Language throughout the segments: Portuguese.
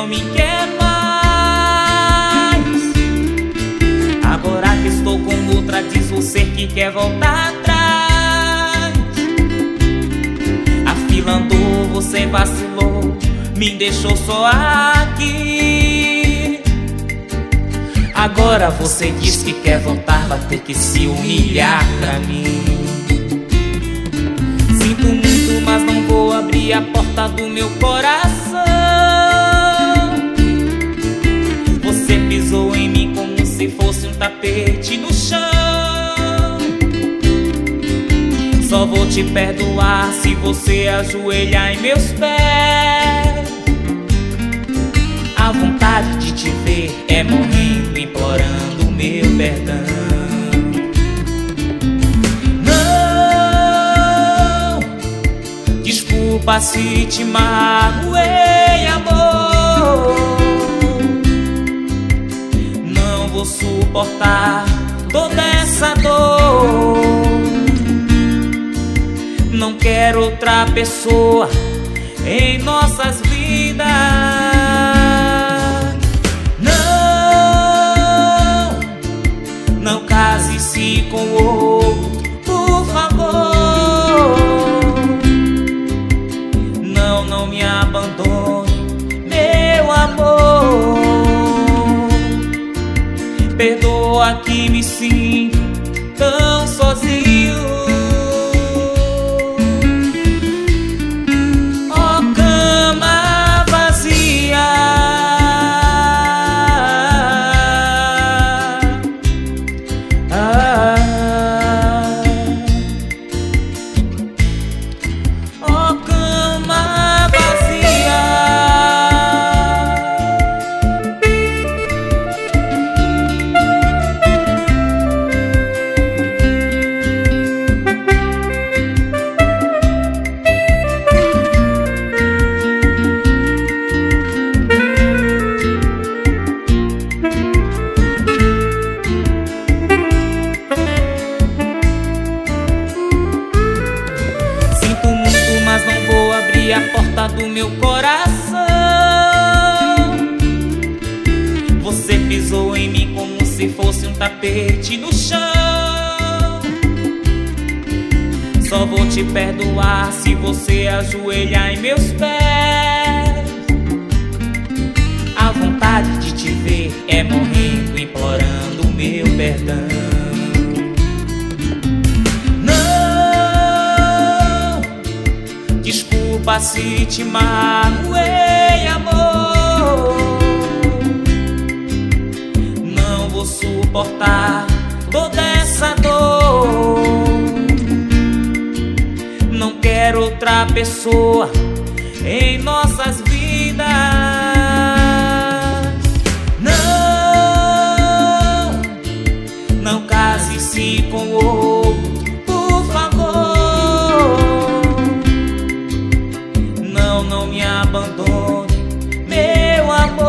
não me quer mais. Agora que estou com outra, diz você que quer voltar atrás. A fila andou, você vacilou, me deixou só aqui. Agora você diz que quer voltar, vai ter que se humilhar pra mim. Sinto muito, mas não vou abrir a porta do meu coração. Você pisou em mim como se fosse um tapete no chão. Só vou te perdoar se você ajoelhar em meus pés. A vontade de te ver é morrendo, implorando meu perdão. Não, desculpa se te magoei, amor. Não vou suportar toda essa dor. Não quero outra pessoa em nossas vidas. Não case-se com outro, por favor. Não me abandone, meu amor. Perdoa que me sinto tão sozinho. Ó cama vazia, ó cama vazia. Sinto muito, mas não vou abrir a porta do meu coração. Você pisou em mim como se fosse um tapete no chão. Só vou te perdoar se você ajoelhar em meus pés. A vontade de te ver é morrendo, implorando meu perdão. Desculpa se te magoei, amor. Não vou suportar toda essa dor. Não quero outra pessoa em nossas vidas. Não case-se com outro, por favor. Não me abandone, meu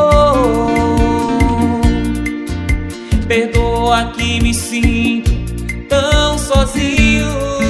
amor. Perdoa que me sinto tão sozinho.